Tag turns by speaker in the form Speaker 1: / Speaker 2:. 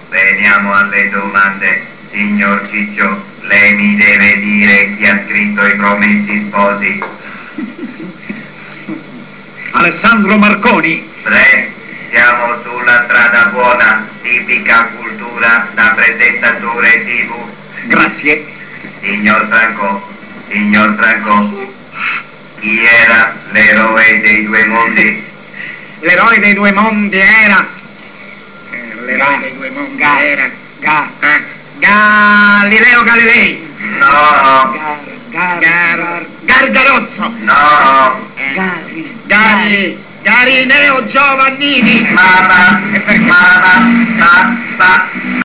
Speaker 1: Veniamo alle domande. Signor Ciccio, lei mi deve dire chi ha scritto I Promessi Sposi.
Speaker 2: Alessandro Marconi.
Speaker 1: Siamo sulla strada buona, tipica cultura da presentatore TV.
Speaker 2: Grazie.
Speaker 1: Signor Franco, chi era l'eroe dei due mondi?
Speaker 2: L'eroe dei due mondi era... L'eroe dei due mondi era... Galileo Galilei.
Speaker 1: No.
Speaker 2: Gargarozzo.
Speaker 1: No.
Speaker 2: Garineo Giovannini.
Speaker 1: Mamma,